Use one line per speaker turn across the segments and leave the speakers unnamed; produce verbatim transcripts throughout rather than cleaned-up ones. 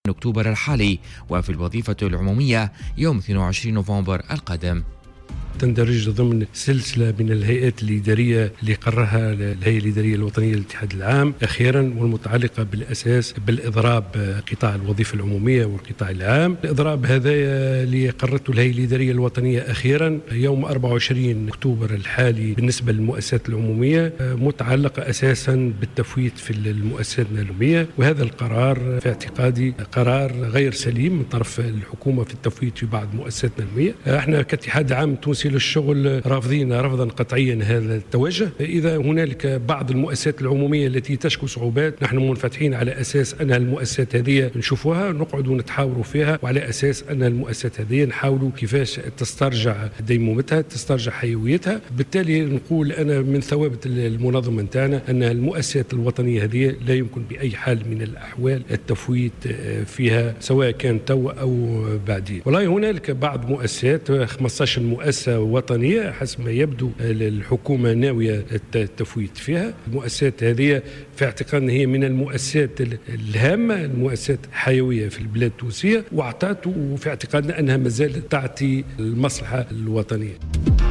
أكتوبر الحالي، وفي الوظيفة العمومية يوم اثنين وعشرين نوفمبر القادم.
تندرج ضمن سلسلة من الهيئات الإدارية اللي قررها الهيئة الإدارية الوطنية للاتحاد العام أخيرا، والمتعلقة بالأساس بالإضراب قطاع الوظيفة العمومية والقطاع العام. الإضراب هذا اللي قررته الهيئة الإدارية الوطنية أخيرا يوم أربعة وعشرين أكتوبر الحالي بالنسبة للمؤسسات العمومية، متعلقة أساسا بالتفويت في المؤسسات العمومية، وهذا القرار في اعتقادي قرار غير سليم من طرف الحكومة في التفويت في بعض المؤسسات العمومية. احنا كاتحاد عام تونسي للشغل رافضين رفضا قطعيا هذا التوجه. إذا هنالك بعض المؤسسات العمومية التي تشكو صعوبات، نحن منفتحين على أساس أن المؤسسات هذه نشوفوها نقعد ونتحاوروا فيها، وعلى أساس أن المؤسسات هذه نحاولوا كيفاش تسترجع ديمومتها، تسترجع حيويتها. بالتالي نقول أنا من ثوابت المنظمة نتاعنا أن المؤسسات الوطنية هذه لا يمكن بأي حال من الأحوال التفويت فيها، سواء كان تو أو بعدين. والله هنالك بعض مؤسسات خمسة عشر مؤسسة وطنية حسب ما يبدو الحكومة ناوية التفويت فيها. المؤسسات هذه في اعتقادنا هي من المؤسسات الهامة، المؤسسات حيوية في البلاد التونسية، واعطت وفي اعتقادنا أنها ما زالت تعطي المصلحة الوطنية.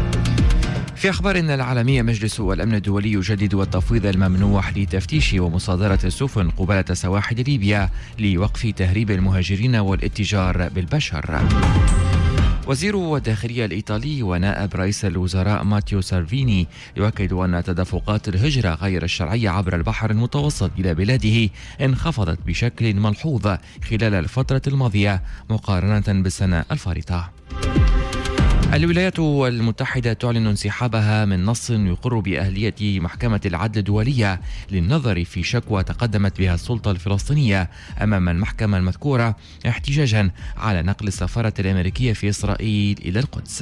في أخبارنا العالمية، مجلس الأمن الدولي يجدد التفويض الممنوح لتفتيش ومصادرة السفن قبالة سواحل ليبيا لوقف تهريب المهاجرين والاتجار بالبشر. وزير الداخلية الإيطالي ونائب رئيس الوزراء ماتيو سالفيني يؤكد أن تدفقات الهجرة غير الشرعية عبر البحر المتوسط إلى بلاده انخفضت بشكل ملحوظ خلال الفترة الماضية مقارنة بالسنة الفارطة. الولايات المتحدة تعلن انسحابها من نص يقر بأهلية محكمة العدل الدولية للنظر في شكوى تقدمت بها السلطة الفلسطينية أمام المحكمة المذكورة احتجاجا على نقل السفارة الأمريكية في إسرائيل إلى القدس.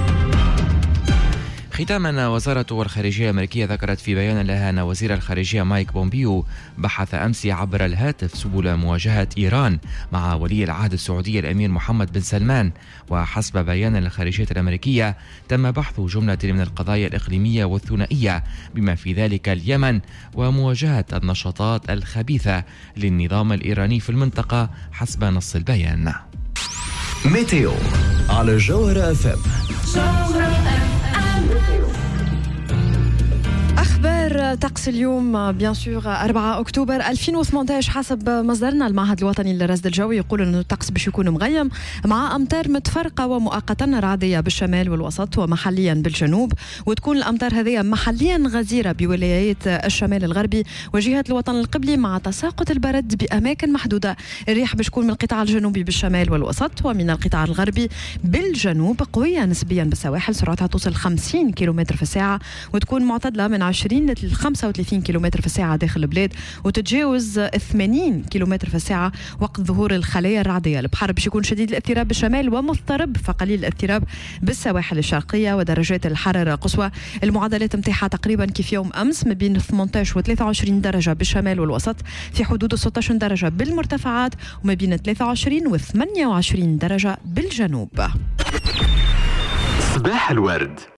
ختاما، وزارة الخارجية الأمريكية ذكرت في بيان لها أن وزير الخارجية مايك بومبيو بحث أمس عبر الهاتف سبل مواجهة إيران مع ولي العهد السعودي الأمير محمد بن سلمان. وحسب بيان الخارجية الأمريكية تم بحث جملة من القضايا الإقليمية والثنائية بما في ذلك اليمن ومواجهة النشاطات الخبيثة للنظام الإيراني في المنطقة حسب نص البيان.
ميتيو على جوهرة اف ام.
أخبار طقس اليوم بيان سور أربعة أكتوبر ألفين وثمانية عشر حسب مصدرنا المعهد الوطني للرصد الجوي يقول أن الطقس باش يكون مغيم مع أمطار متفرقة ومؤقتا رعدية بالشمال والوسط ومحليا بالجنوب، وتكون الأمطار هذه محليا غزيرة بولايات الشمال الغربي وجهة الوطن القبلي مع تساقط البرد بأماكن محدودة. الرياح باش تكون من القطاع الجنوبي بالشمال والوسط ومن القطاع الغربي بالجنوب قوية نسبيا بالسواحل، سرعتها توصل خمسين كيلومتر في الساعة، وتكون معتدلة من عشرين ل خمسة وثلاثين كيلومتر في الساعة داخل البلاد، وتتجاوز ثمانين كيلومتر في الساعة وقت ظهور الخلايا الرعدية. البحر باش يكون شديد الاضطراب بالشمال ومضطرب فقليل الاضطراب بالسواحل الشرقية، ودرجات الحرارة قصوى المعدلات نتاعها تقريبا كيف يوم أمس ما بين ثمانية عشر و ثلاثة وعشرين درجة بالشمال والوسط، في حدود ستة عشر درجة بالمرتفعات، وما بين ثلاثة وعشرين و ثمانية وعشرين درجة بالجنوب.
صباح الورد.